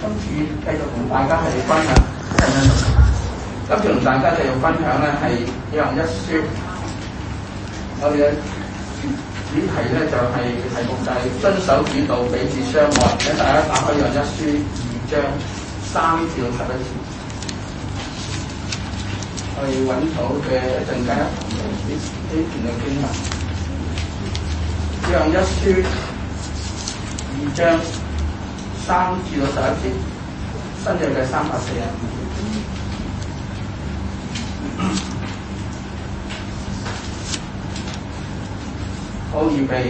今次繼續同大家係分享，今次同大家繼續分享咧係約翰一書，我哋嘅主題咧就係、題目就係遵守主道，彼此相愛。請大家打開約翰一書2章3至11節，我哋揾到嘅一陣間一同嚟呢段嘅經文。約翰一書2章3至11節，新約嘅345頁。好，預備。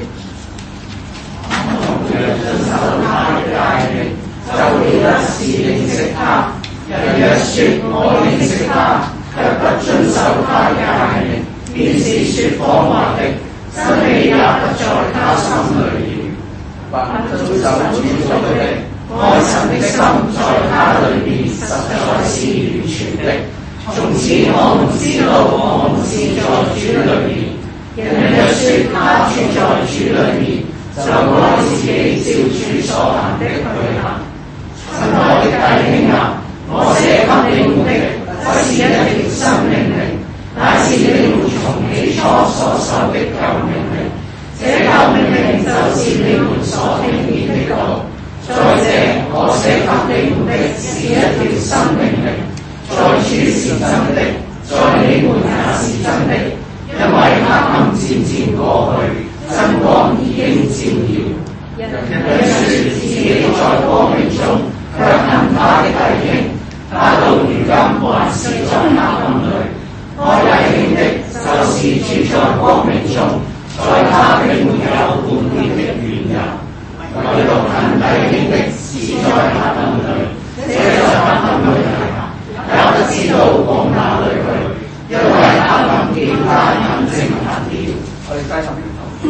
遵守他的誡命，就曉得是認識他。人若說我認識他，卻不遵守他的誡命，便是說謊話的，真理也不在他心裏了。 凡遵守主道的， 愛神的心在他裏面實在是完全的。從此我們知道我們是在主裏面。人若說他住在主裏面，就愛自己照主所行的去行。親愛的弟兄啊，我寫給你們的不是一條新命令，乃是你們從起初所受的舊命令。這舊命令就是你們所聽見的道。再者，我寫給你們的是一條新命令，在主是真的，在你們也是真的。因為黑暗漸漸過去，真光已經照耀。人若說自己在光明中，卻恨他的弟兄，他到如今還是在黑暗裏。愛弟兄的，就是住在光明中，在他並沒有半點的怨尤。唯獨恨弟兄的，是在黑暗裏。這在黑暗裏也不知道往哪裏去。因為黑暗見他眼睛瞎了。 我哋低十年頭，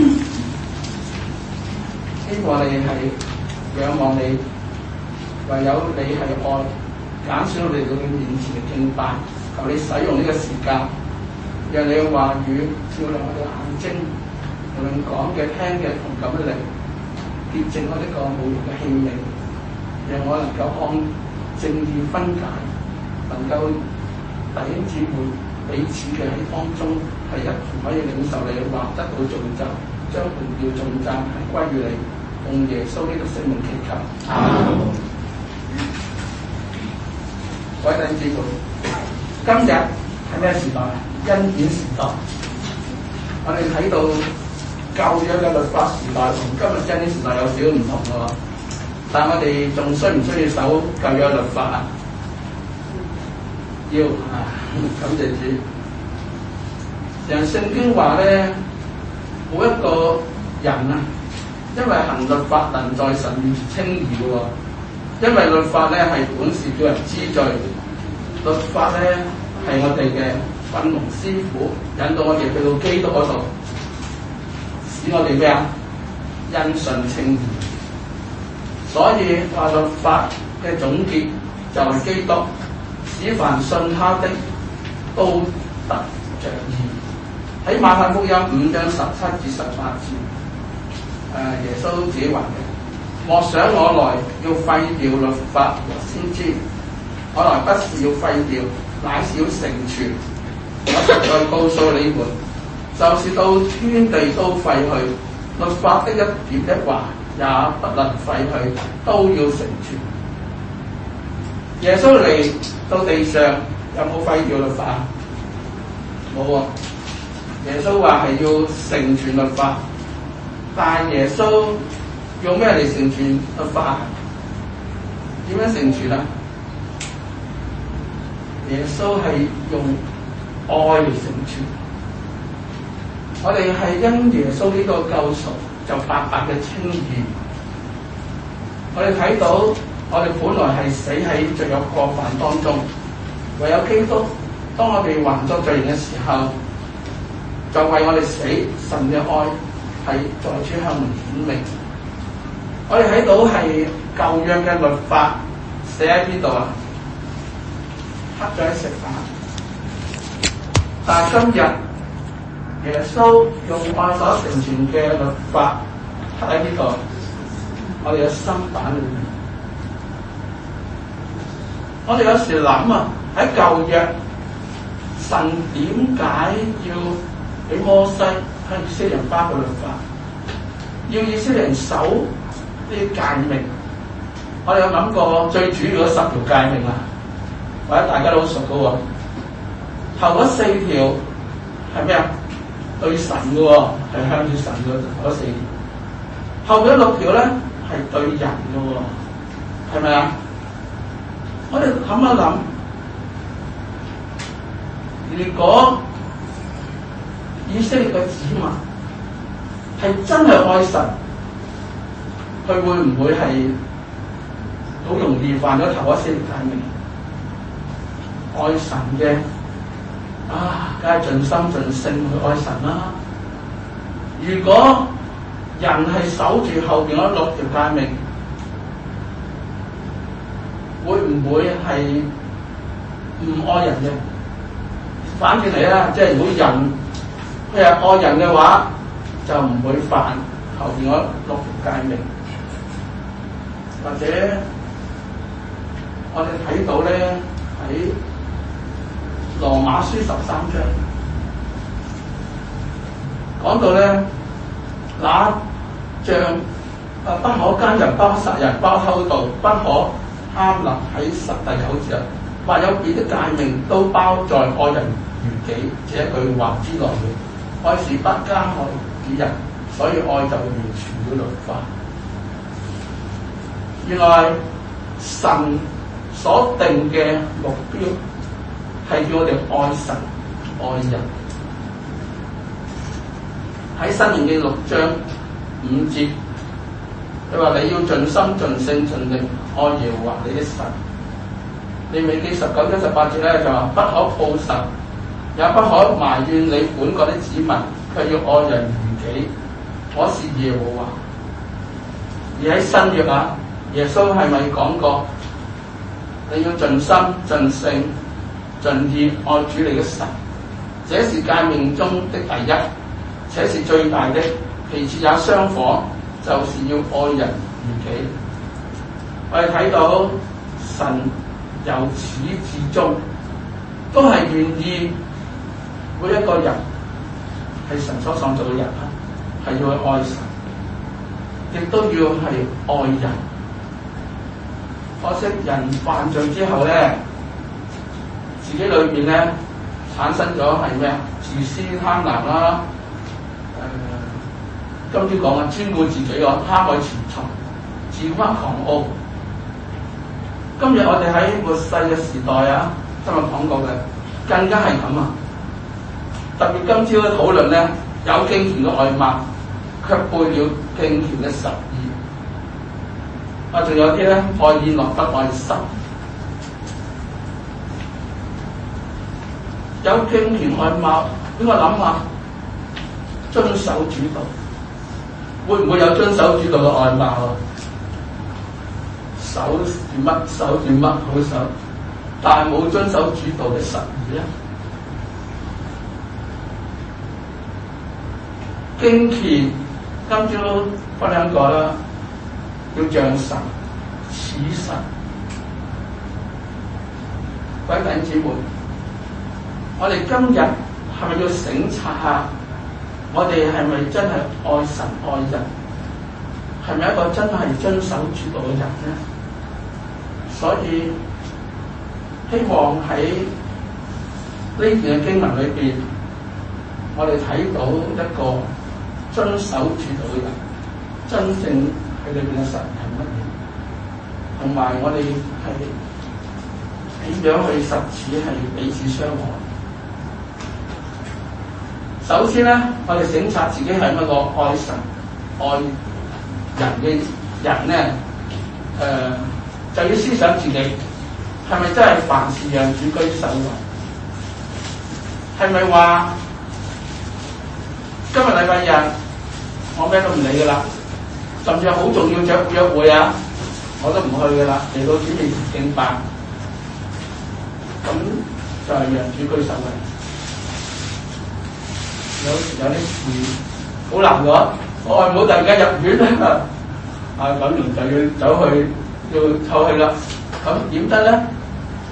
希望你係仰望你，唯有你係愛，揀選我哋到你面前嘅敬拜。求你使用呢個時間，讓你嘅話語照亮我哋眼睛，無論講嘅、聽嘅同感嘅靈，潔淨我呢個無用嘅器皿，讓我能夠按正義分解，能夠弟兄姊妹彼此嘅喺當中係一同可以領受你嘅話，得到造就，將榮耀頌讚係歸於你，用耶穌呢個聖名祈求。各位弟兄姊妹，今日係咩時代？恩典時代。我哋睇到舊約嘅律法時代同今日恩典時代有少少唔同嘅喎，但我哋仲需唔需要守舊約律法啊？要啊！感謝主。人聖經話咧，冇一個人啊，因為行律法能在神面前稱義嘅喎。因為律法咧係本是叫人知罪，律法咧係我哋嘅訓蒙師傅，引導我哋去到基督嗰度，使我哋咩啊？因信稱義。所以話律法嘅總結就係基督。使凡信他的都得着義。喺馬太福音5章17至18節，耶穌自己話嘅：莫想我來要廢掉律法和先知，我來不是要廢掉，乃是要成全。我實在告訴你們，就是到天地都廢去，律法的一點一畫也不能廢去，都要成全。耶穌嚟到地上有冇廢掉律法？冇啊！耶穌話係要成全律法，但係耶穌用咩嚟成全律法？點樣成全啊？耶穌係用愛嚟成全。我哋係因耶穌呢個救贖就白白嘅稱義。我哋睇到。我哋本來係死喺罪有過犯當中，唯有基督，當我哋還作罪人嘅時候，就為我哋死。神嘅愛係在處向我們顯明。我哋睇到係舊約嘅律法寫喺邊度啊？刻咗喺石板。但係今日耶穌用愛所成全嘅律法刻喺邊度？我哋嘅心版裏面。 我哋有時諗啊，喺舊約神點解要俾摩西向以色列人頒布律法，要以色列人守呢啲誡命？我哋有諗過最主要嗰10條誡命啊，或者大家都好熟嘅喎。頭嗰4條係咩啊？對神嘅喎，係向住神嗰4條。後邊6條咧係對人嘅喎，係咪啊？我哋諗一諗，如果以色列嘅子民係真係愛神，佢會唔會係好容易犯咗頭嗰4條誡命？愛神嘅梗係盡心盡性去愛神啦。如果人係守住後邊嗰6條誡命，會唔會係唔愛人嘅？反轉嚟啦，即係如果人佢係愛人嘅話，就唔會犯後邊嗰6條誡命。或者我哋睇到咧喺羅馬書13章講到咧，那像不可奸人、不可殺人、不可偷盜、不可貪婪喺10第9節，或有別的誡命，都包在愛人如己這一句話之內了。愛是不加害於人，所以愛就完全了律法。原來神所定嘅目標係叫我哋愛神愛人。喺申命記6章5節，佢話你要盡心盡性盡力愛耶和華你的神。利未記19章18節咧就話不可報仇，也不可埋怨你本國的子民，卻要愛人如己。我是耶和華。而喺新約啊，耶穌係咪講過你要盡心盡性盡意愛主你嘅神？這是誡命中的第一，且是最大的，其次也相仿，就是要愛人如己。我哋睇到神由始至終都係願意每一個人係神所創造嘅人啦，係要去愛神，亦都要係愛人。可惜人犯罪之後咧，自己裏邊咧產生咗係咩啊？自私貪婪啦，今朝講啊，專顧自己喎，貪愛錢財，自誇狂傲。今日我哋喺末世嘅時代啊，今日講過嘅更加係咁啊！特別今朝嘅討論咧，有敬虔嘅外貌，卻背了敬虔嘅實意。仲有啲咧愛宴樂不愛神，有敬虔外貌，邊個諗下遵守主道？會唔會有遵守主道嘅外貌啊？守住乜守住乜好守，但係冇遵守主道嘅實意咧。敬虔今朝分享過啦，要像神似神。各位弟兄姊妹，我哋今日係咪要省察下，我哋係咪真係愛神愛人？係咪一個真係遵守主道嘅人咧？所以希望喺呢段嘅經文裏邊，我哋睇到一個遵守主道嘅人，真正喺裏邊嘅神係乜嘢，同埋我哋係點樣去實踐係彼此相愛。首先咧，我哋省察自己係一個愛神愛人嘅人咧，就要思想自己係咪真係凡事讓主居首位？係咪話今日禮拜日我咩都唔理噶啦，甚至好重要約會啊，我都唔去噶啦，嚟到主面前敬拜，咁就係讓主居首位。有時有啲事好難講，我外母突然間入院啦，咁就要走去要湊去啦，咁點得咧？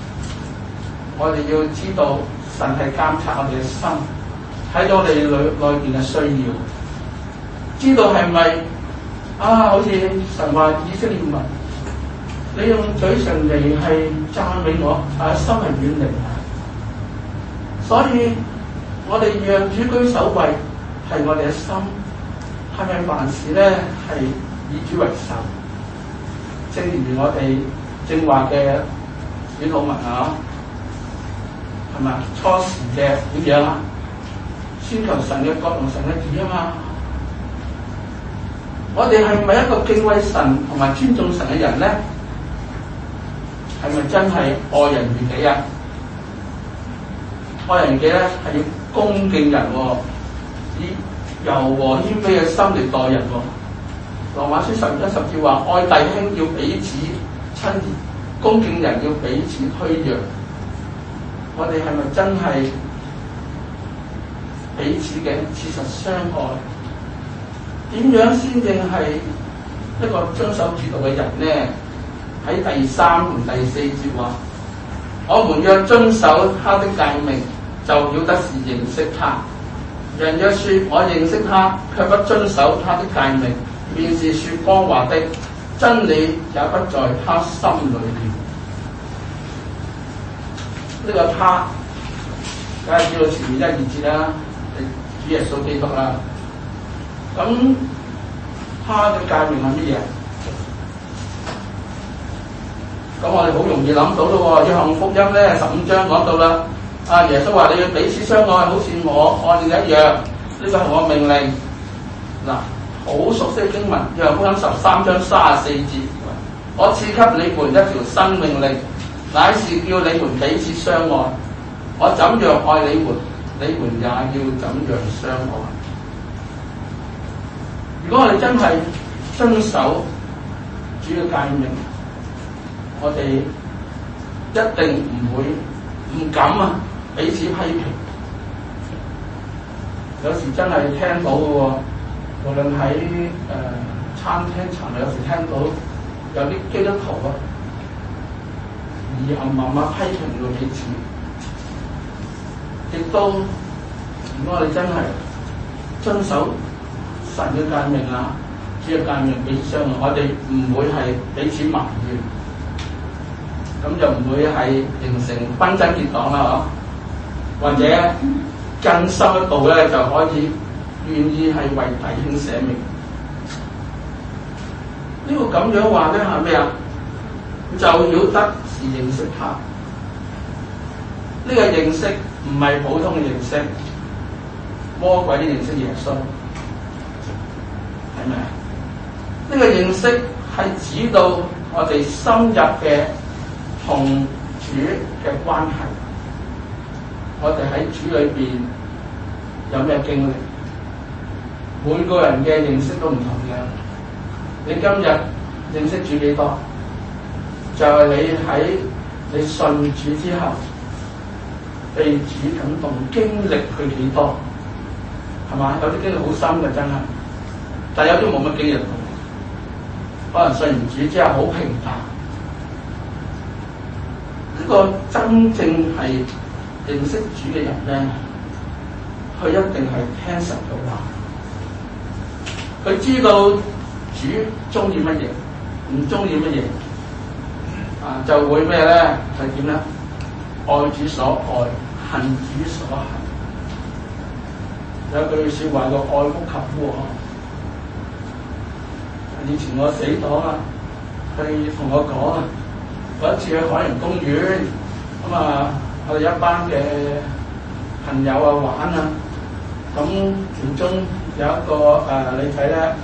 我哋要知道神係監察我哋嘅心，睇到我哋內邊嘅需要，知道係咪好似神話以色列民，你用嘴唇嚟係讚美我，但係心係遠離我。所以我哋讓主居首位，係我哋嘅心，係咪凡事咧係以主為首？正如我哋正話嘅阮老文係咪初時嘅點樣啊？先求神嘅國同神嘅義啊嘛！我哋係咪一個敬畏神同埋尊重神嘅人咧？係咪真係愛人如己啊？愛人如己咧係要恭敬人喎，以柔和謙卑嘅心嚟待人喎。羅馬書11、10節話：愛弟兄要彼此親熱，恭敬人要彼此推讓。我哋係咪真係彼此嘅切實相愛？點樣先正係一個遵守主道嘅人呢？喺第3同第4節話：我們若遵守他的誡命，就曉得是認識他。人若說我認識他，卻不遵守他的誡命，便是說謊話的，真理也不在他心裏面。呢個他，梗係知道前面1、2節啦，係主耶穌基督啦。咁他嘅誡命係乜嘢？咁我哋好容易諗到咯喎，約翰福音咧15章講到啦。耶穌話你要彼此相愛，好似我愛你一樣，呢個係我命令。嗱，好熟悉嘅經文，約翰福音13章34節，我賜給你們一條新命令，乃是叫你們彼此相愛。我怎樣愛你們，你們也要怎樣相愛。如果我哋真係遵守主嘅誡命，我哋一定唔敢彼此批評。有時真係聽到嘅喎，無論喺餐廳層，有時聽到有啲基督徒慢慢批評到彼此。亦都，如果我哋真係遵守神嘅誡命主嘅誡命彼此相愛，我哋唔會係彼此埋怨，咁就唔會係形成紛爭結黨啦，或者更深一步咧，就可以願意係為弟兄捨命。呢個咁樣話咧係咩啊？就曉得是認識他。呢個認識唔係普通嘅認識，魔鬼都認識耶穌，係咪啊？呢個認識係指到我哋深入嘅同主嘅關係。我哋喺主裏邊有咩經歷？每個人嘅認識都唔同嘅。你今日認識主幾多？就係你喺你信主之後，被主感動，經歷佢幾多？係嘛？有啲經歷好深嘅真係，但係有啲冇乜經歷，可能信完主之後好平淡。呢個真正係認識主嘅人咧，佢一定係聽神嘅話，佢知道主中意乜嘢，唔中意乜嘢，就會咩咧？係點咧？愛主所愛，恨主所恨。有句説話叫愛屋及烏。以前我死黨佢同我講嗰一次去海洋公園，我哋一班嘅朋友玩咁其中有一個女仔咧，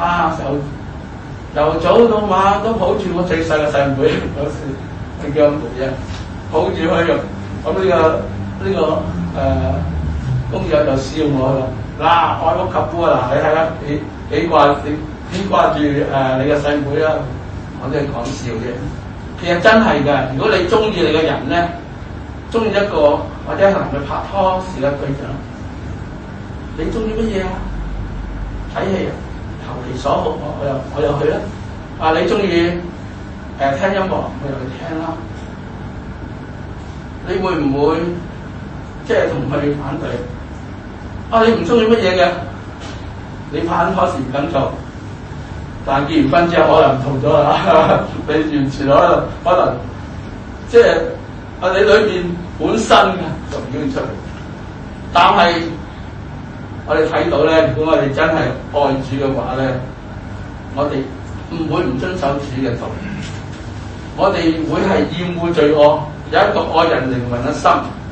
由早到晚都抱住我最細嘅細妹，嗰時佢叫阿梅抱住佢用。咁呢個工友就笑我啦，愛屋及烏你睇下幾掛住你嘅細妹啦，我都係講笑啫。其實真係㗎，如果你中意你嘅人咧，中意一個或者係同佢拍拖時嘅對象，你中意乜嘢啊？睇戲投其所好，我又去啦。你中意聽音樂，我又去聽啦。 你會唔會即係同佢反對？你唔中意乜嘢嘅，你拍拖時唔敢做，但係結完婚之後可能唔同咗啦，你完全可能即係你裏邊本身嘅就表現出嚟。但係我哋睇到咧，如果我哋真係愛主嘅話咧，我哋唔會唔遵守主嘅道，我哋會係厭惡罪惡，有一個愛人靈魂嘅心。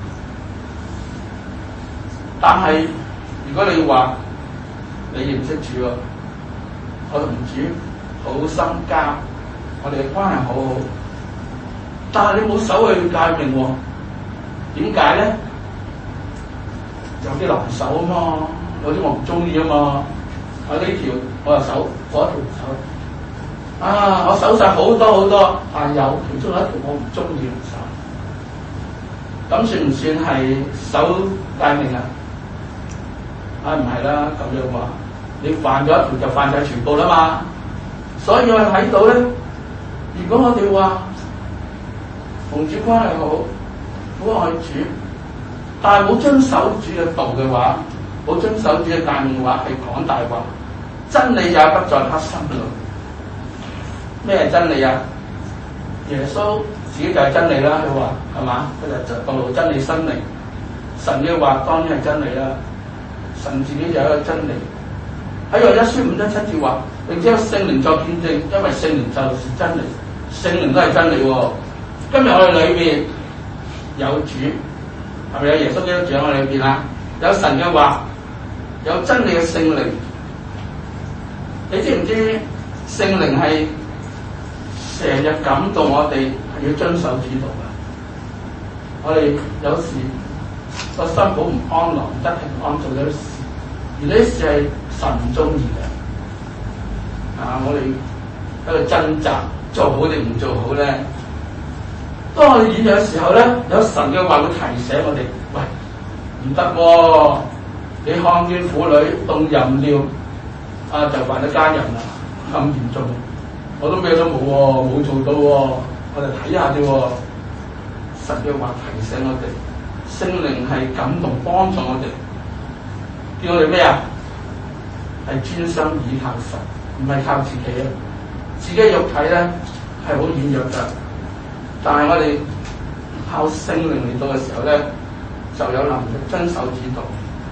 但係如果你話你認識主喎，我同主好深交，我哋嘅關係好好，但係你冇守佢嘅誡命喎，點解咧？有啲難守啊嘛，有啲我唔中意啊嘛，我呢條我又守，嗰條唔守。我守晒好多，但有其中一條我唔中意唔守。咁算唔算係守誡命啊？唔係啦，咁樣話你犯咗一條就犯晒全部啦嘛。所以我睇到咧，如果我哋話同主關係好，好愛主，但係冇遵守主嘅道嘅話，冇遵守主嘅誡命嘅話，係講大話。真理也不在他心裏。咩係真理啊？耶穌自己就係真理啦，佢話係嘛？佢就道路真理生命。神嘅話當然係真理啦。神自己就有一個真理。喺約一書5章7節話，並且有聖靈作見證，因為聖靈就是真理，聖靈都係真理喎。今日我哋裏邊有主，係咪有耶穌基督住喺我哋裏邊啊？有神嘅話，有真理嘅聖靈。你知唔知聖靈係成日感動我哋係要遵守主道嘅？我哋有時個心好唔安樂，唔得平安，做咗啲事，而呢啲事係神唔中意嘅。我哋喺度掙扎，做好定唔做好咧？當我哋軟弱嘅時候咧，有神嘅話會提醒我哋：喂，唔得喎！你看見婦女動淫尿，就犯咗奸淫啦，咁嚴重，我都咩都冇喎，冇做到喎，我哋睇下啫喎。神嘅話提醒我哋，聖靈係感動幫助我哋，叫我哋咩啊？係專心倚靠神，唔係靠自己啊！自己肉體咧係好軟弱㗎，但係我哋靠聖靈嚟到嘅時候咧，就有能力遵守主道。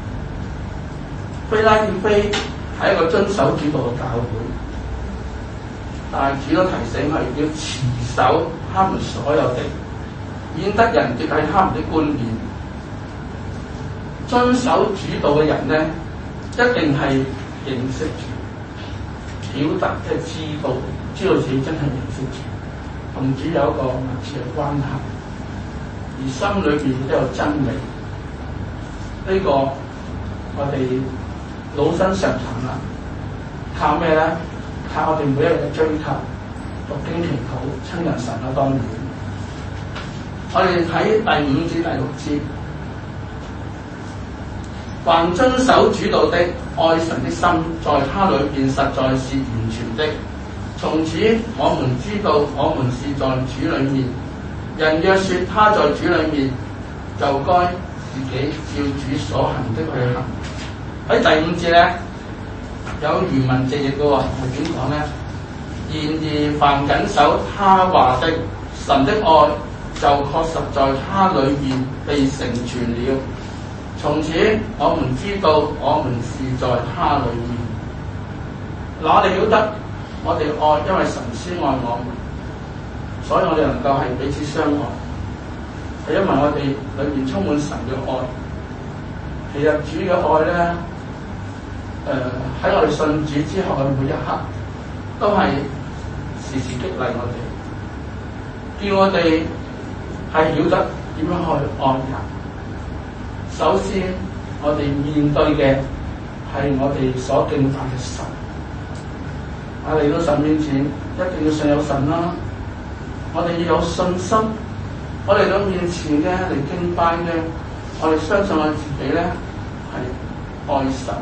非拉鐵非係一個遵守主道嘅教會，但係主都提醒佢要持守他們所有的，免得人奪去他們的冠冕。遵守主道嘅人咧，一定係認識主，曉得即係知道自己真係認識主，同主有一個密切嘅關係，而心裏邊都有真理。呢個我哋老生常談啦，靠咩咧？靠我哋每一日嘅追求、讀經祈禱、親近神啦。當然，我哋睇第5至第6節，凡遵守主道的，愛神的心在他裏邊實在是完全的。從此我們知道我們是在主裏面。人若說他在主裏面，就該自己照主所行的去行。喺第5節咧，有原文直譯嘅喎，係點講咧？然而凡謹守他話的，神的愛就確實在他裏面被成全了。從此我們知道我們是在他裏面。嗱，我哋曉得我哋愛，因為神先愛我們，所以我哋能夠係彼此相愛，係因為我哋裏面充滿神嘅愛。其實主嘅愛咧，喺我哋信主之後嘅每一刻，都係時時激勵我哋，叫我哋係曉得點樣去愛人。首先，我哋面對嘅係我哋所敬拜嘅神。嚟到神面前，一定要信有神啦。我哋要有信心。我嚟到面前嘅嚟敬拜嘅，我哋相信我自己咧係愛神。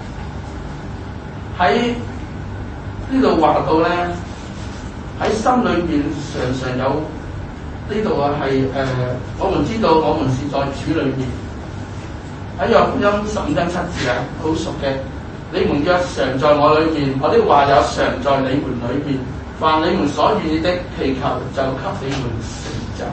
喺呢度話到咧，喺心裏邊常常有一呢度啊係我們知道我們是在主裏面。喺約福音15章7節啊，好熟嘅。你們若常在我裏面，我的話也常在你們裏面。凡你們所願意的祈求，就給你們成就。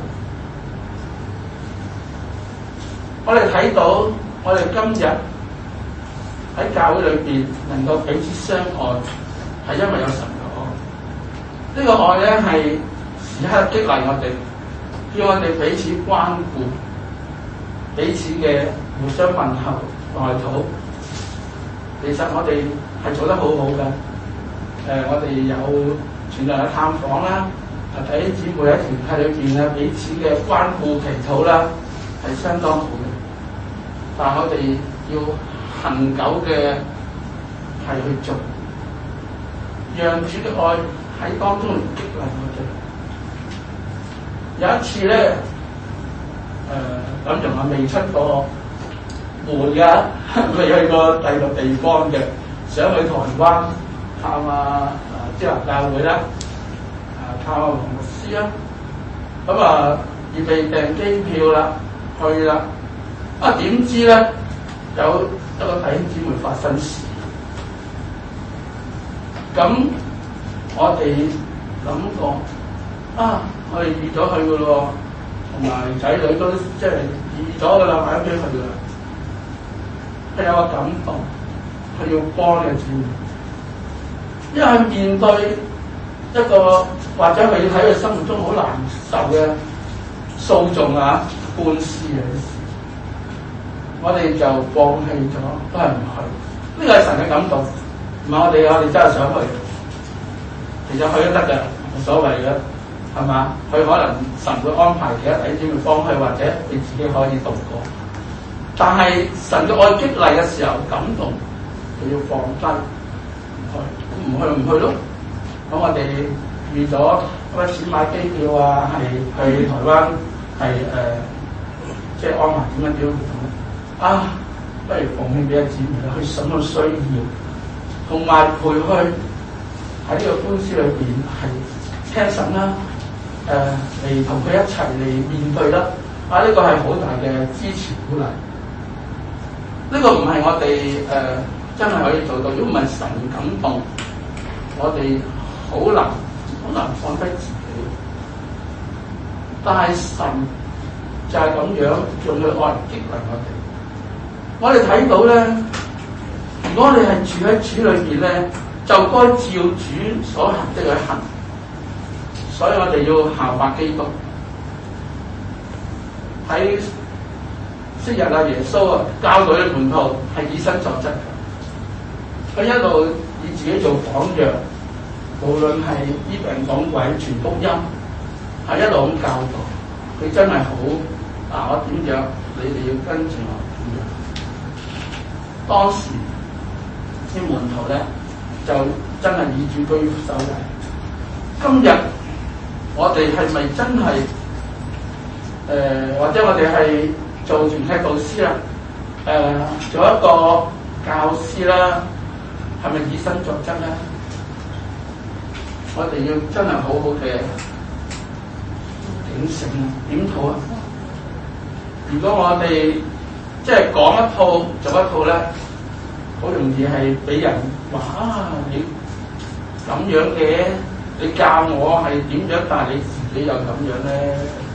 我哋睇到，我哋今日喺教會裏邊能夠彼此相愛，係因為有神嘅愛。呢個愛咧係時刻激勵我哋，叫我哋彼此關顧，彼此嘅互相問候、代禱。其實我哋係做得好好嘅。我哋有全人嘅探訪啦，弟兄姊妹喺團契裏邊咧彼此嘅關顧祈禱啦，係相當好嘅。但係我哋要恆久嘅係去做，讓主嘅愛喺當中嚟激勵我哋。有一次咧，咁仲係未出過門㗎，未去過第二個地方嘅，想去台灣探下支南教會啦，探下黃牧師啦，咁預備訂機票啦，去啦。點知咧有一個弟兄姊妹發生事，咁我哋諗過我哋預咗去嘅咯，同埋仔女都即係預咗嘅啦，買咗機去嘅啦。係有個感動，係要幫嘅姊妹，因為面對一個或者係喺佢生活中好難受嘅訴訟官司嘅事，我哋就放棄咗，都係唔去。呢個係神嘅感動，唔係我哋真係想去。其實去都得嘅，冇所謂嘅，係嘛？佢可能神會安排其他弟兄姊妹幫佢，或者你自己可以度過。但係神嘅愛激勵嘅時候，感動就要放低，唔去咯。咁我哋預咗嗰筆錢買機票係去台灣，即係安排點樣活動。不如奉獻俾一姊妹去什麼需要，同埋陪佢喺呢個官司裏邊係聽審啦，嚟同佢一齊嚟面對啦。呢個係好大嘅支持鼓勵。呢個唔係我哋真係可以做到，如果唔係神感動，我哋好難放低自己。但係神就係咁樣用佢愛激勵我哋。我哋睇到咧，如果你係住喺主裏邊咧，就該照主所行的去行。所以我哋要效法基督。喺昔日耶穌教導嘅門徒係以身作則嘅，佢一路以自己做榜樣，無論係醫病趕鬼、傳福音，係一路咁教導。佢真係好我點樣，你哋要跟住我點樣。當時啲門徒咧就真係以主居首位。今日我哋係咪真係或者我哋係做團契導師啦，做一個教師啦，係咪以身作則咧？我哋要真係好好嘅警醒檢討啊！如果我哋即係講一套做一套咧，好容易係俾人話你咁樣嘅，你教我係點樣，但係你自己又咁樣咧。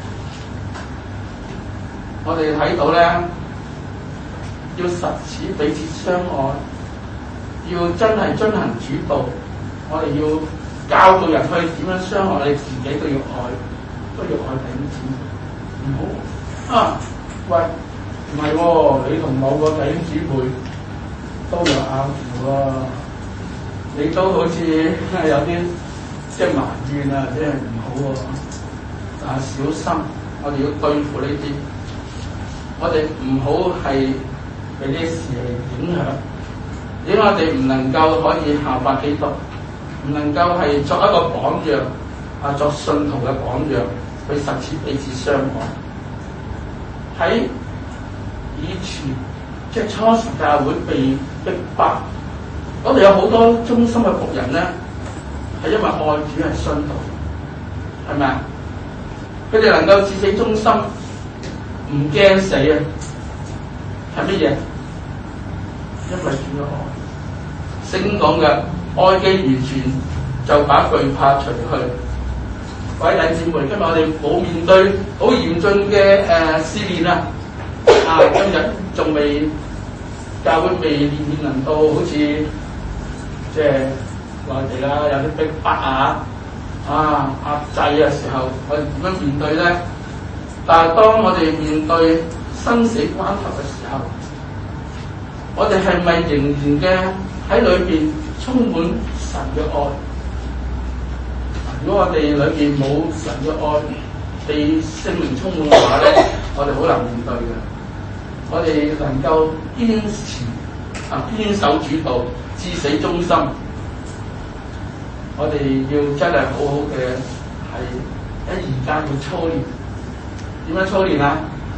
我哋睇到咧，要實踐彼此相愛，要真係遵行主道。我哋要教導人去點樣相愛，你自己都要愛，都要愛彼此。唔好喂，唔係喎，你同某個弟兄姊妹都有拗撬喎，你都好似有啲即係埋怨即係唔好喎。但係小心，我哋要對付呢啲。我哋唔好係俾呢啲事嚟影響，因為我哋唔能夠可以效法基督，唔能夠係作一個榜樣作信徒嘅榜樣去實踐彼此相愛。喺以前即係初時教會被逼迫，我哋有好多忠心嘅僕人咧，係因為愛主係信徒，係咪啊？ 佢哋能夠自死忠心，唔驚死啊！係乜嘢？因為主嘅愛。聖經講嘅愛既完全，就把懼怕除去。各位弟兄姊妹，今日我哋冇面對好嚴峻嘅試煉啊！今日仲未教會未面臨到好似即係內地啦，有啲逼迫壓制嘅時候，我哋點樣面對咧？但係當我哋面對生死關頭嘅時候，我哋係咪仍然嘅喺裏邊充滿神嘅愛？如果我哋裏邊冇神嘅愛，被聖靈充滿嘅話咧，我哋好難面對嘅。我哋能夠堅守主道，至死忠心。我哋要真係好好嘅，係喺而家要操練。點樣操練啊？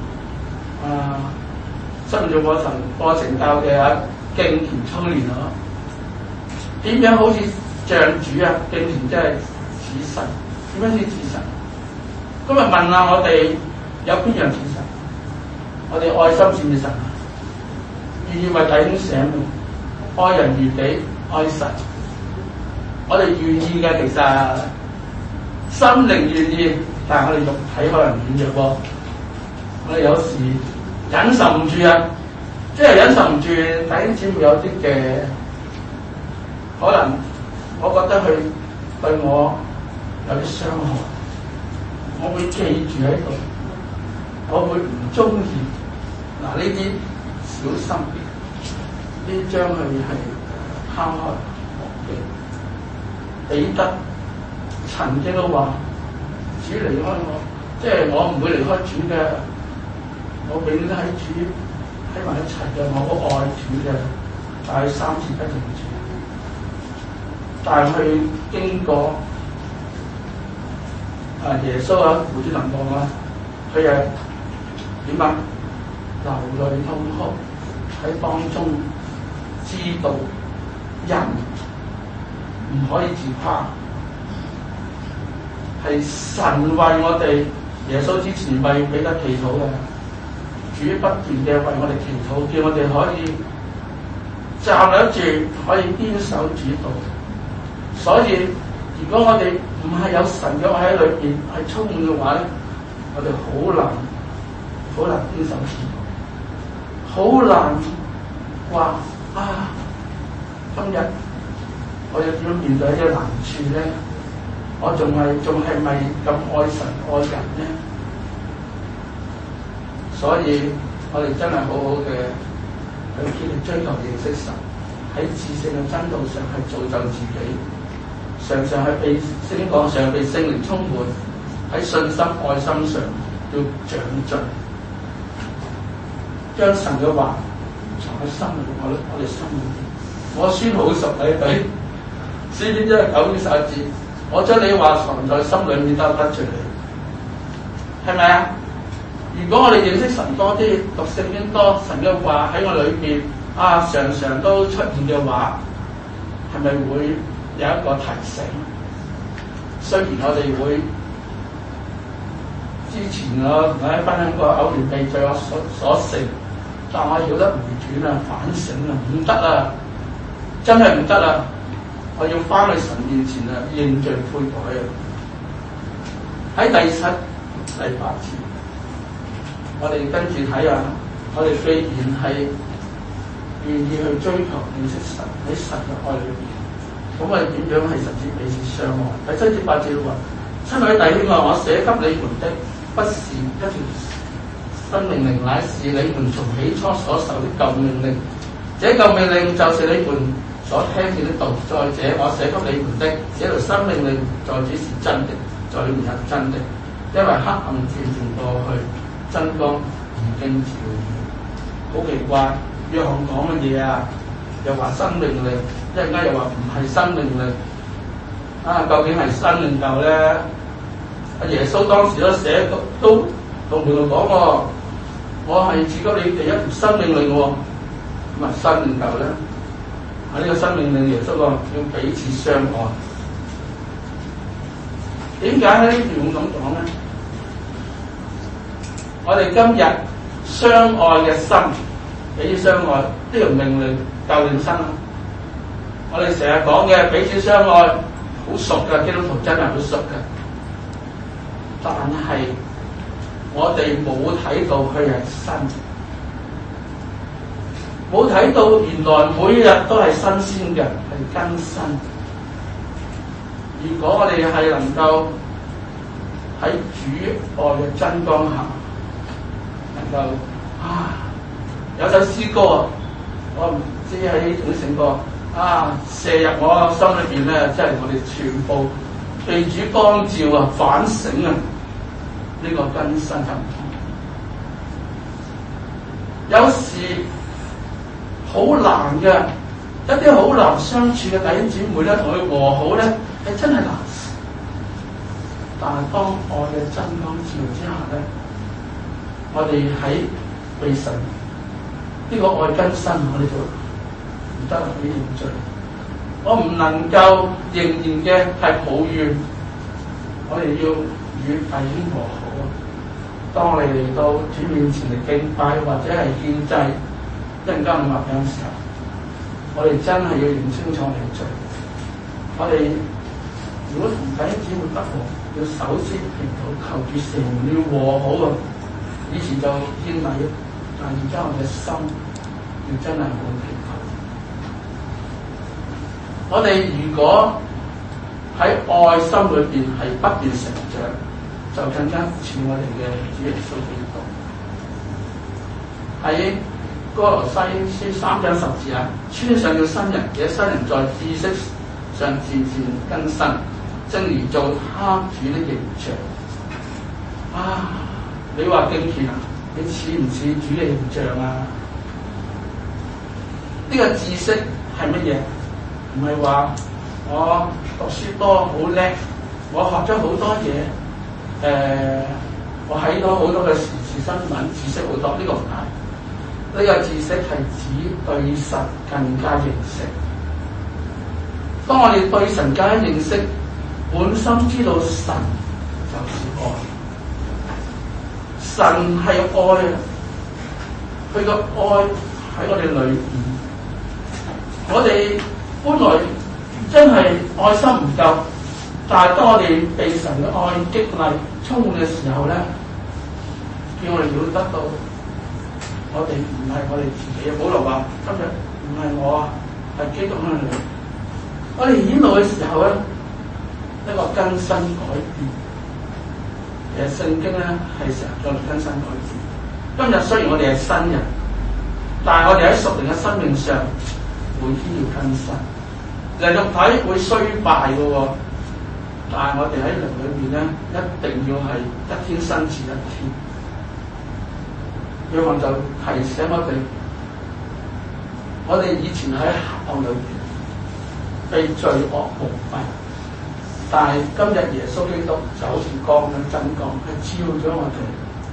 新約課程教嘅敬虔操練咯。點樣好似像主啊？敬虔真係似神。點樣先似神？今日問下我哋有邊樣似神？我哋愛心似唔似神啊？願意為弟兄捨命，愛人如己，愛神。我哋願意嘅，其實心靈願意，但係我哋肉體可能軟弱喎。我哋有時忍受唔住啊，即係忍受唔住，弟兄姊妹有啲嘅可能，我覺得佢對我有啲傷害，我會記住喺度，我會唔中意。嗱，呢啲小心啲，呢將佢係拋開忘記。彼得曾經都話：主離開我，即係我唔會離開主嘅，我永遠都喺主喺埋一齊嘅，我好愛主嘅。但係3次不認主，但係佢經過耶穌父子臨講啦，佢係點啊？流淚痛哭喺當中，知道人唔可以自誇，係神為我哋。耶穌之前為彼得祈禱嘅，主不斷嘅為我哋祈禱，叫我哋可以站得住，可以堅守主道。所以如果我哋唔係有神嘅愛喺裏邊係充滿嘅話咧，我哋好難堅守主道，好難話今日我要點樣面對一啲難處咧？我仲係咪咁愛神愛人咧？所以我哋真係好好嘅去竭力追求認識神，喺至聖嘅真道上係造就自己，常常係被聖經講上被聖靈充滿，喺信心愛心上要長進，將神嘅話藏喺心裏，我哋心裏邊。我宣好熟你哋，詩篇真係9篇11節，我將你話藏在心裏面，得不出嚟，係咪啊？如果我哋認識神多啲，讀聖經多，神嘅話喺我裏邊常常都出現嘅話，係咪會有一個提醒？雖然我哋會之前我同大家分享過偶然被罪所勝，但我要得回轉反省唔得啊！真係唔得啦！我要翻去神面前認罪悔改啊！喺第7、第8節，我哋跟住睇下，我哋既然係願意去追求認識神，喺神嘅愛裏邊，咁我哋點樣係神之彼此相愛？第7節8節話：親愛弟兄啊，我寫給你們的不是一條新命令，乃是你們從起初所受的舊命令。這舊命令就是你們所聽見的道。再者，我寫給你們的這條新命令，在主是真的，在你們也是真的。因為黑暗漸漸過去，真光已經照耀。好奇怪，約翰講乜嘢啊？又話新命令，一陣間又話唔係新命令。究竟係新定舊咧？耶穌當時都寫都同門徒講喎，我係賜給你哋一條新命令喎。咁新定舊咧？喺呢個新命令，耶穌講要彼此相愛。點解喺呢段咁講咧？ 我哋今日相愛嘅心，彼此相愛呢條命令夠定生啦。我哋成日講嘅彼此相愛，好熟嘅基督徒真係好熟嘅，但係我哋冇睇到佢係新，冇睇到原來每日都係新鮮嘅，係更新。如果我哋係能夠喺主愛嘅真光下，能夠有首詩歌，我唔知喺同啲聖歌射入我心裏邊咧，即係我哋全部被主光照啊，反省啊，呢個更新就唔同。有時好難嘅，一啲好難相處嘅弟兄姊妹咧，同佢和好咧，係真係難事。但係當愛嘅真光照之下咧，我哋喺被神呢個愛更新，我哋就唔得啦，要認罪。我唔能夠仍然嘅係抱怨，我哋要與弟兄和好。當我哋嚟到主面前嚟敬拜或者係獻祭，一陣間默嘅時候，我哋真係要認清楚嚟罪。我哋如果同弟兄姊妹不和，要首先祈禱求主成了和好啊！以前就獻禮，但而家我嘅心要真係好祈求。我哋如果喺愛心裏邊係不斷成長，就更加似我哋嘅主耶穌基督。喺哥羅西書3章10節啊，穿上了新人，這新人在知識上漸漸更新，正如做他主的形象。你話敬虔啊？你似唔似主嘅形象啊？呢個知識係乜嘢？唔係話我讀書多好叻，我學咗好多嘢，我睇到好多嘅時事新聞，知識好多。呢個唔係，呢個知識係指對神更加認識。當我哋對神更加認識，本身知道神就是愛。神係愛啊，佢個愛喺我哋裏面。我哋本來真係愛心唔夠，但係當我哋被神嘅愛激勵充滿嘅時候咧，叫我哋會得到我哋唔係我哋自己嘅。保羅話：今日唔係我啊，係基督喺度。我哋顯露嘅時候咧，一個更新改變。其實聖經咧係成日叫我哋更新改變。今日雖然我哋係新人，但係我哋喺屬靈嘅生命上每天要更新。人肉體會衰敗嘅喎，但係我哋喺靈裏面咧，一定要係一天新似一天。約翰就提醒我哋以前喺黑暗裏邊被罪惡蒙蔽。但係今日耶穌基督就好似光嘅真光，係照咗我哋，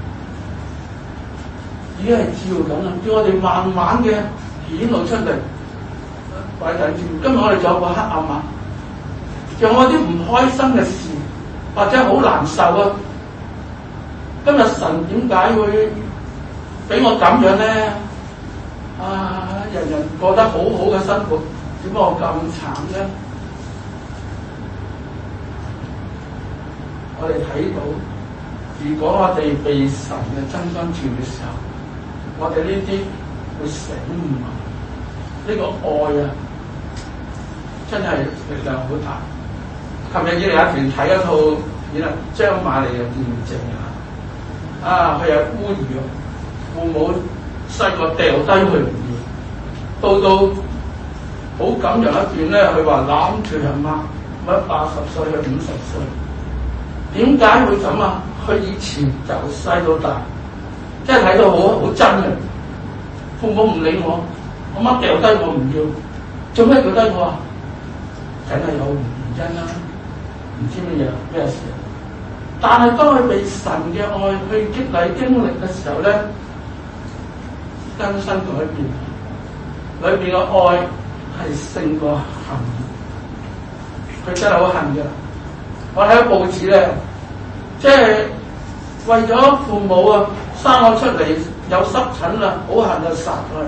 已經係照緊啦，叫我哋慢慢嘅顯露出嚟。各位弟兄，今日我哋仲有個黑暗啊，仲有啲唔開心嘅事，或者好難受啊。今日神點解會俾我咁樣咧？人人過得好好嘅生活，點解我咁慘咧？我哋睇到，如果我哋被神嘅真光照嘅時候，我哋呢啲會醒悟啊！呢個愛啊，真係力量好大。琴日以嚟有團睇一套片啊，張瑪麗嘅見證啊，佢有孤兒啊，父母細個掉低佢唔要，到好感人一段咧，佢話攬住阿媽，乜80歲去50歲。點解會咁啊？佢以前由細到大，即係睇到好真嘅。父母唔理我，我媽掉低我唔要，做咩掉低我啊？梗係有原因啦，唔知乜嘢咩事。但係當佢被神嘅愛去激勵經歷嘅時候咧，更新改變，裏邊嘅愛係勝過恨，佢真係好恨嘅。我睇咗報紙咧，即係為咗父母啊生我出嚟有濕疹啦，好痕就殺咗佢。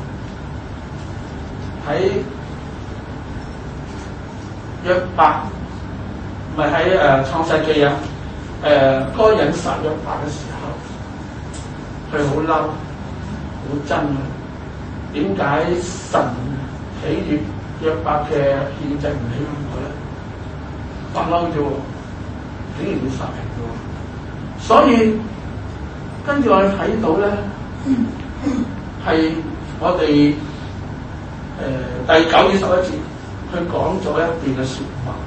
喺約伯，唔係喺創世記啊，該隱殺約伯嘅時候，佢好嬲，好憎啊！點解神喜悅約伯嘅獻祭唔喜悅佢咧？發嬲啫喎，竟然會殺人嘅喎！所以跟住我哋睇到咧，係我哋第9至11節，佢講咗一段嘅説話。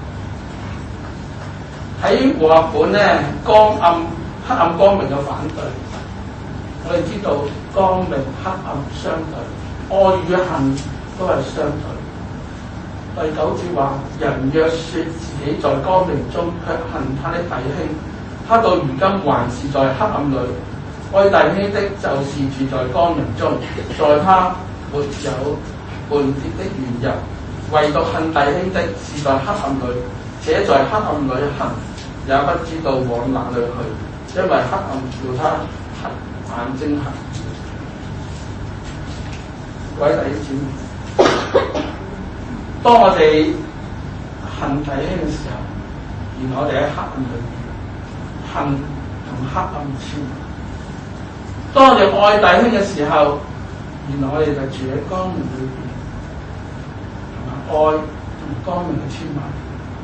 喺和合本咧，黑暗光明嘅反對，我哋知道光明黑暗相對，愛與恨都係相對。第9節話：人若説自己在光明中，卻恨他的弟兄，他到如今還是在黑暗裏。愛弟兄的，就是住在光明中，在他沒有絆跌的緣由；唯獨恨弟兄的，是在黑暗裏，且在黑暗裏行，也不知道往哪裏去，因為黑暗叫他眼睛瞎。各位弟兄姊妹，當我哋恨弟兄嘅時候，原來我哋喺黑暗裏面，恨同黑暗穿。當我哋愛弟兄嘅時候，原來我哋就住喺光明裏邊，同埋愛同光明嘅穿埋。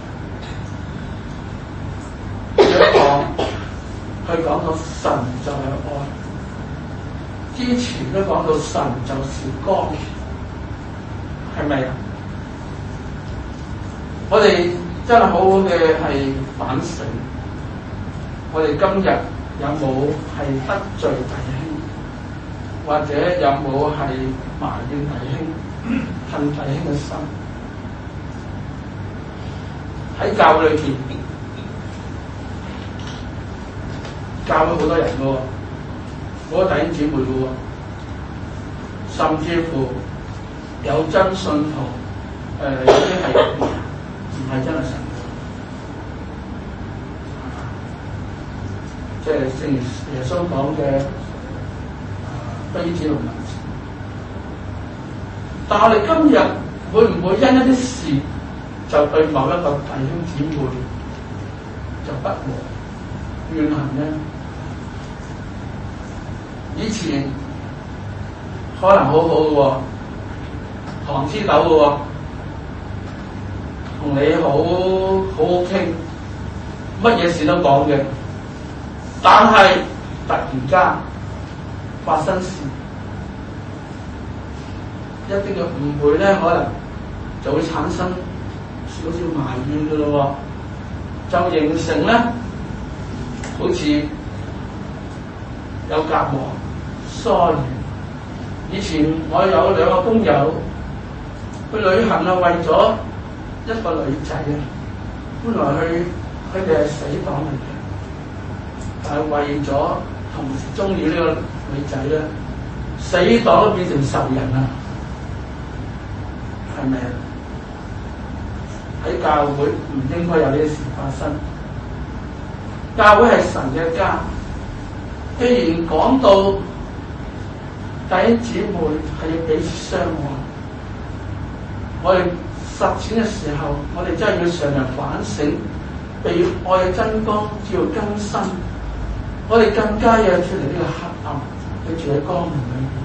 佢講到神就係愛，之前都講到神就是光，係咪啊？我哋真係好好嘅係反省，我哋今日有冇係得罪弟兄，或者有冇係埋怨弟兄、恨弟兄嘅心？喺教會裏邊，教會好多人嘅喎，好多弟兄姊妹嘅喎，甚至乎有真信徒，有啲係唔係真係神嘅，即係正如耶穌講嘅非子同文士。但係我哋今日會唔會因一啲事就對某一個弟兄姊妹就不和怨恨呢？以前可能好好嘅喎，糖黐豆嘅喎，同你好好傾，乜嘢事都講嘅。但係突然間發生事，一啲嘅誤會咧，可能就會產生少少埋怨嘅咯喎，就形成咧好似有隔膜疏遠。以前我有2個工友去旅行啊，為咗一個女仔啊，本來佢哋係死黨嚟嘅，但係為咗同時中意呢個女仔咧，死黨都變成仇人啊，係咪啊？喺教會唔應該有呢啲事發生。教會係神嘅家，既然講到弟兄姊妹係要彼此相愛，我哋實踐嘅時候，我哋真係要常常反省，被愛嘅真光照更新，我哋更加要脫離呢個黑暗，去住喺光明裏面。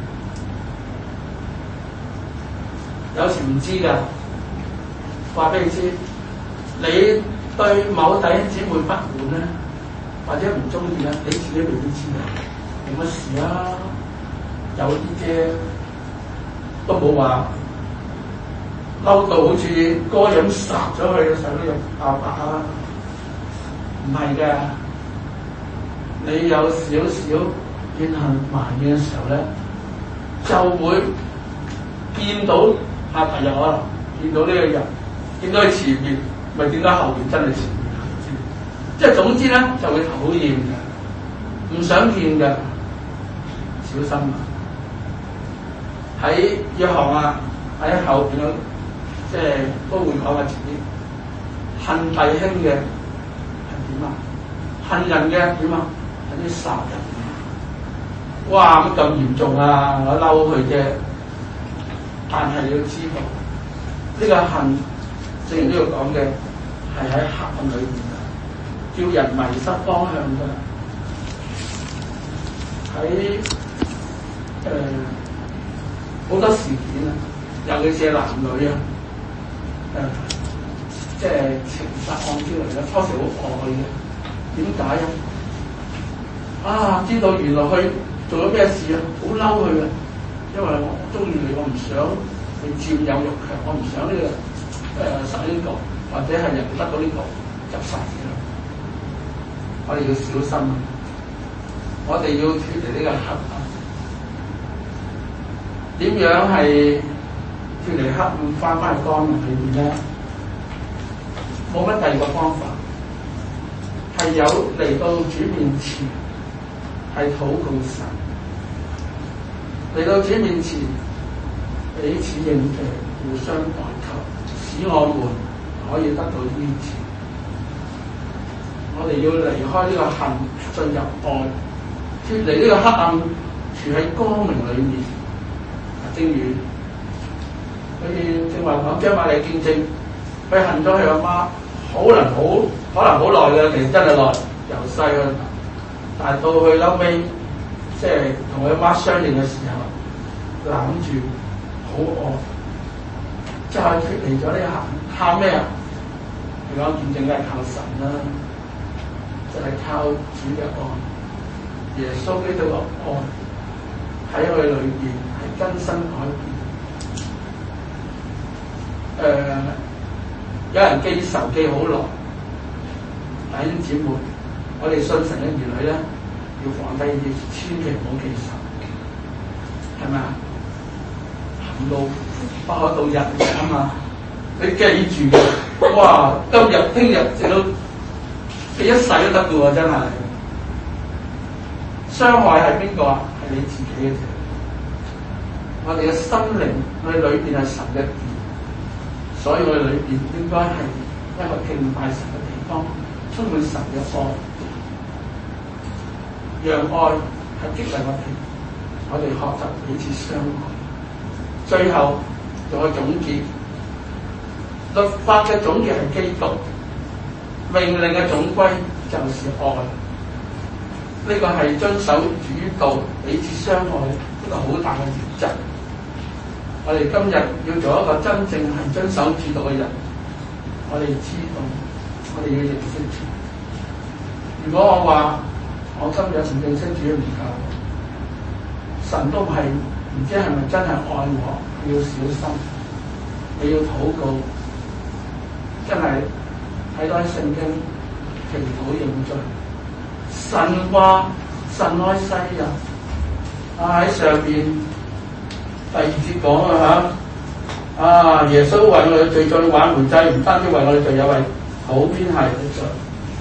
有時唔知㗎，話俾你知，你對某弟兄姊妹不滿咧，或者唔中意咧，你自己未必知㗎，冇乜事啊，有啲啫，都冇話嬲到好似該咁殺咗佢嘅時候都有阿爸啊，唔係嘅，你有少少怨恨埋怨嘅時候咧，就會見到下第日可能見到呢個人，見到佢前面，咪見到後面真係前面，即係總之咧就會討厭嘅，唔想見嘅，小心啊！喺約翰啊，喺後邊嗰即係都會講嘅前邊，恨弟兄嘅係點啊？恨人嘅點啊？係啲殺人。 哇乜咁嚴重啊！我嬲佢啫。但係你要知道，呢、個恨正如呢度講嘅，係喺黑暗裏面嘅，叫人迷失方向嘅。喺好多事件啊，尤其是男女啊，即係情殺案之類嘅，初時好愛嘅，點解啊？啊，知道原來佢做咗咩事啊，好嬲佢啊！因為我中意你，我唔想你佔有欲強，我唔想呢個殺呢個，或者係人得到呢個就殺嘅。我哋要小心啊！我哋要脫離呢個黑暗。點樣係脫離黑暗翻去光明裏邊咧？冇乜第二個方法，係有嚟到主面前，係禱告神。嚟到主面前，彼此認罪，互相代求，使我們可以得到醫治。我哋要離開呢個恨，進入愛，脫離呢個黑暗，住喺光明裏面。正如好似正話講張瑪麗見證，佢恨咗佢阿媽，可能好耐嘅，其實真係耐，由細去，但係到佢後尾，即係同佢阿媽相認嘅時候，攬住好愛，即係脫離咗呢個恨，靠咩啊？佢講見證梗係靠神啦，就係靠主嘅愛，耶穌基督嘅愛喺佢裏邊。更新改變，有人記仇記好耐，弟兄姊妹，我哋信神嘅兒女咧，要放低啲，千祈唔好記仇，係咪啊？行路不可到日啊嘛，你記住嘅，哇！今日、聽日直到記一世都得嘅喎，真係。傷害係邊個啊？係你自己嘅啫。我哋嘅心靈，我哋裏邊係神嘅殿，所以我哋裏邊應該係一個敬拜神嘅地方，充滿神嘅愛，讓愛係激勵我哋學習彼此相愛。最後做個總結，律法嘅總結係基督，命令嘅總歸就是愛。呢個係遵守主道、彼此相愛一個好大嘅原則。我哋今日要做一個真正係遵守主道嘅人，我哋知道，我哋要認識主。如果我話我今日唔認識主唔夠，神都係唔知係咪真係愛我，你要小心，你要禱告，真係睇多啲聖經，祈禱認罪。神話神愛世人，喺上邊。第二節講耶穌為我哋罪作挽回祭，唔單止為我哋罪，有為普遍係嘅罪。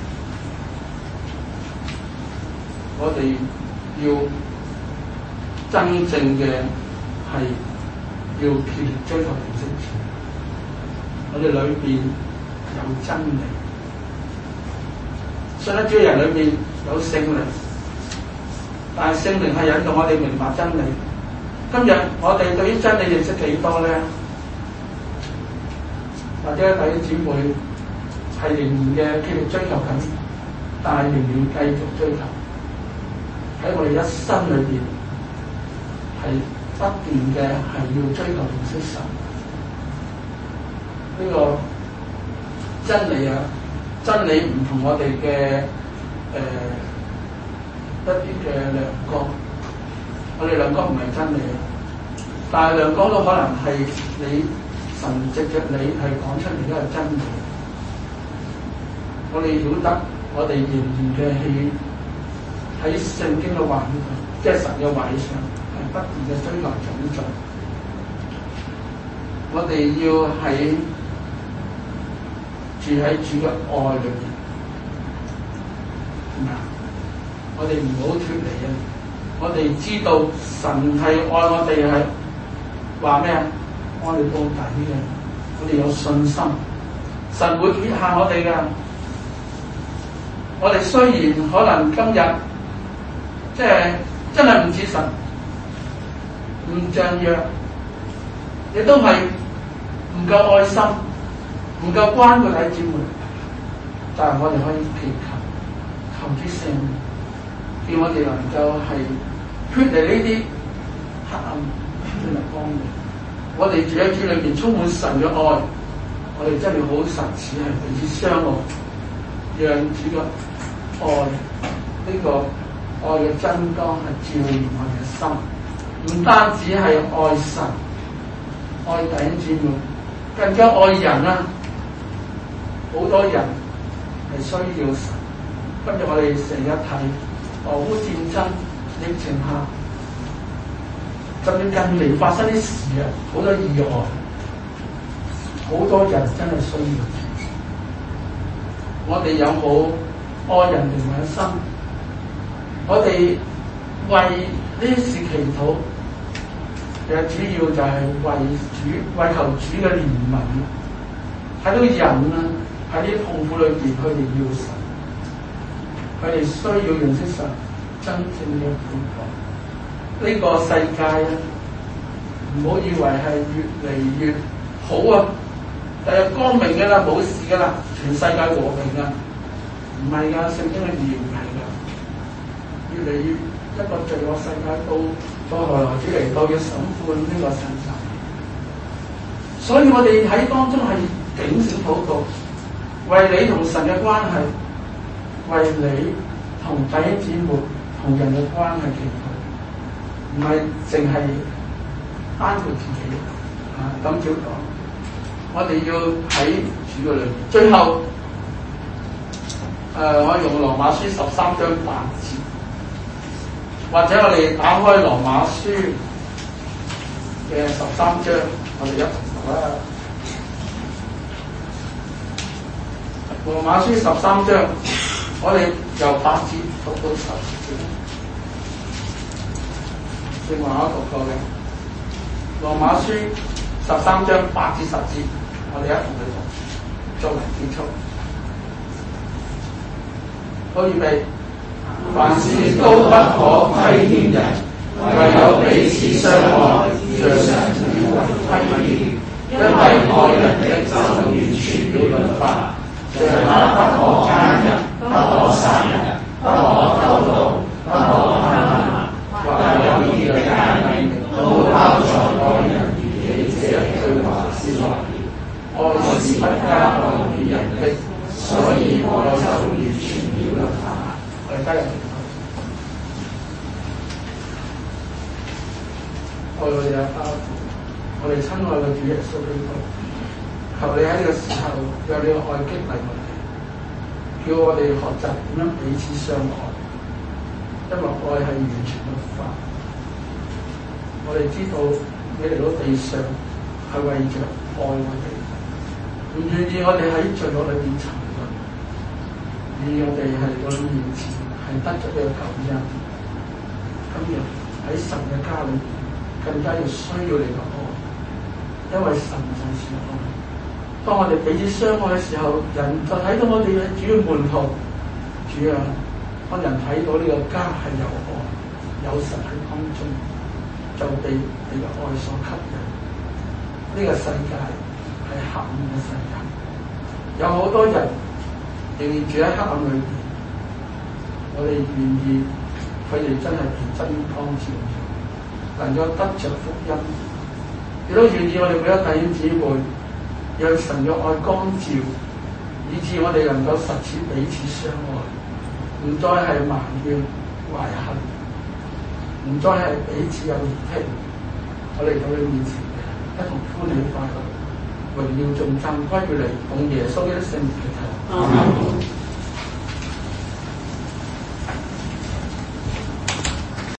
我哋要真正嘅係要竭力追求認識主，我哋裏邊有真理，信得主嘅人裏邊有聖靈，但係聖靈係引導我哋明白真理。今日我哋對於真理認識幾多咧？或者弟兄姊妹係仍然嘅竭力追求緊，但係仍然繼續追求。喺我哋一生裏邊係不斷嘅係要追求認識神。呢個真理啊，真理唔同我哋嘅一啲嘅亮光。我哋亮光唔係真理，但係亮光都可能係你神藉着你係講出嚟嘅真理。我哋曉得，我哋仍然嘅係喺聖經嘅話語，即係神嘅話語上，係不斷嘅追求長進。我哋要喺住喺主嘅愛裏邊，我哋唔好脫離啊！我哋知道神係愛我哋，係話咩啊？愛你到底嘅，我哋有信心，神會撇下我哋㗎。我哋雖然可能今日即係真係唔似神，唔像樣，亦都係唔夠愛心，唔夠關顧弟兄姊妹。但係我哋可以祈求主聖靈，叫我哋能夠係脫離呢啲黑暗進入光明。我哋住喺主裏邊，充滿神嘅愛，我哋真係好實似係彼此相愛，讓主嘅愛呢個愛嘅真光係照亮我哋嘅心，唔單止係愛神、愛弟兄姊妹，更加愛人啊！好多人係需要神。今日我哋成日睇俄烏戰爭、疫情下，甚至近嚟發生啲事啊，好多意外，好多人真係需要。我哋有冇愛人哋嘅心？我哋為呢啲事祈禱，其實主要就係為求主嘅憐憫。睇到人啊喺啲痛苦裏邊，佢哋要神，佢哋需要認識神真正嘅苦況。呢個世界啊，唔好以為係越嚟越好啊，第日光明嘅啦，冇事嘅啦，全世界和平啊，唔係噶，聖經嘅預言係噶，越嚟越一個罪惡世界到後來主嚟到要審判呢個世界，所以我哋喺當中係警醒禱告，為你同神嘅關係，為你同弟兄姊妹同人嘅關係祈禱，唔係淨係單顧自己啊！咁照講，我哋要喺主嘅裏面。最後，我用羅馬書13章8節，或者我哋打開羅馬書嘅13章，我哋一齊讀啦。羅馬書13章，我哋由8節讀到10節。正話我讀過嘅羅馬書13章8至10節，我哋一同去讀，作為結束。好，預備。凡事都不可虧欠人，唯有彼此相愛，像上主為虧欠，因為愛人的就完全了律法，像那不可奸人，不可殺人，不可偷盜，不可貪婪，或有意嘅奸計，都包在愛人如己這一句話之內了。愛是不加礙於人的，所以愛就完全了律法。我哋加入愛我哋嘅阿父，我哋親愛嘅主耶穌基督，求你喺呢個時候讓你嘅愛激勵我哋，叫我哋學習點樣彼此相愛，因為愛係完全律法。我哋知道你嚟到地上係為着愛我哋，唔願意我哋喺罪惡裏邊沉淪，願意我哋係嚟到你面前係得咗呢個救恩。今日喺神嘅家裏邊，更加要需要你嘅愛，因為神就係愛。當我哋彼此相愛嘅時候，人就睇到我哋嘅主要門徒。主啊，當人睇到呢個家係有愛、有神喺當中，就被你嘅愛所吸引。呢個世界係黑暗嘅世界，有好多人仍然住喺黑暗裏邊。我哋願意佢哋真係被真光照耀，能夠得着福音，亦都願意我哋每一弟兄姊妹讓神嘅愛光照，以致我哋能夠實踐彼此相愛，唔再係埋怨懷恨，唔再係彼此有嫌隙。我哋到你面前一同歡喜快樂，榮耀頌讚歸於你，奉耶穌基督聖名祈求。